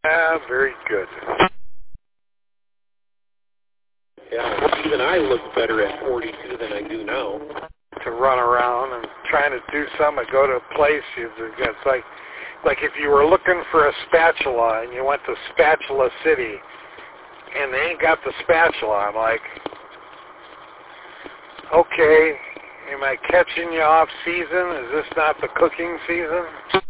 Very good. Yeah, even I looked better at 42 than I do now. To run around and trying to do something, go to a place, it's like if you were looking for a spatula and you went to Spatula City and they ain't got the spatula. I'm like, okay, am I catching you off season? Is this not the cooking season?